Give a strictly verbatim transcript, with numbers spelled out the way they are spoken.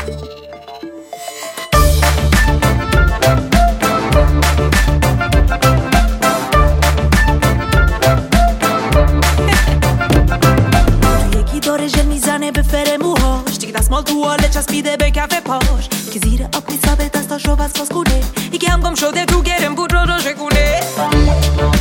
به فر موهاش دیگه دستمال تواله چسبیده به کف پاش که زیر آب میسابه دستاش رو بس باز کنه یکی هم گم شده تو گرم بود رو رو شکونه